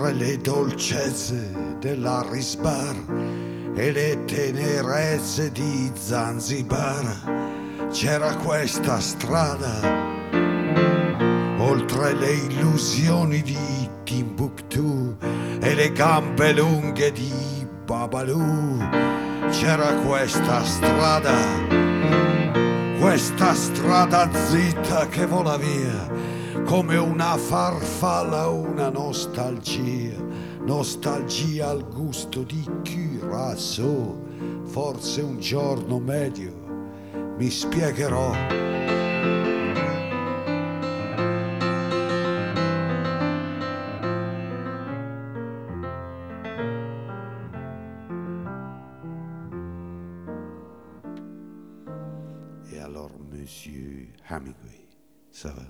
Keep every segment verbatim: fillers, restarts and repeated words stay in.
oltre le dolcezze dell'Harris Bar e le tenerezze di Zanzibar, c'era questa strada, oltre le illusioni di Timbuktu e le gambe lunghe di Babalu, c'era questa strada, questa strada zitta che vola via come una farfalla, una nostalgia, nostalgia al gusto di Curaçao. Forse un giorno medio mi spiegherò. Et alors, Monsieur Hemingway, ça va?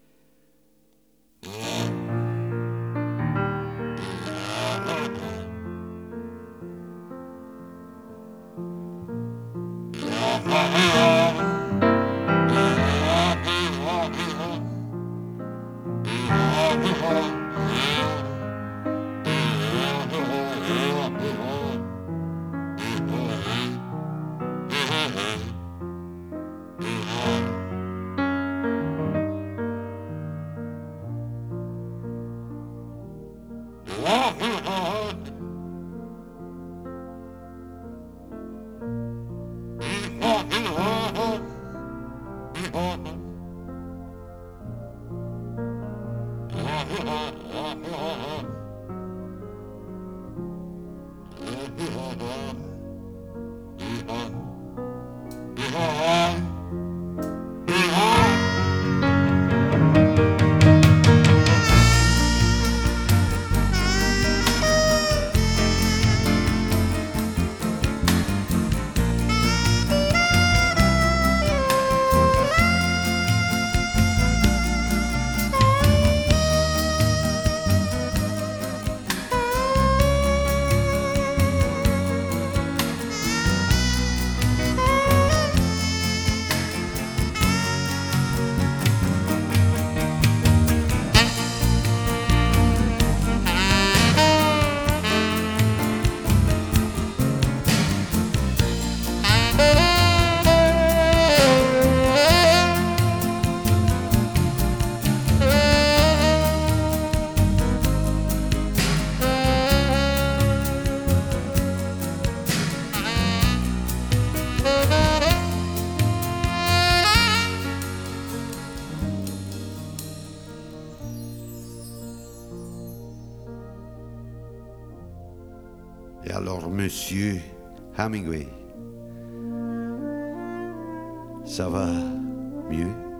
Et alors, Monsieur Hemingway, ça va mieux?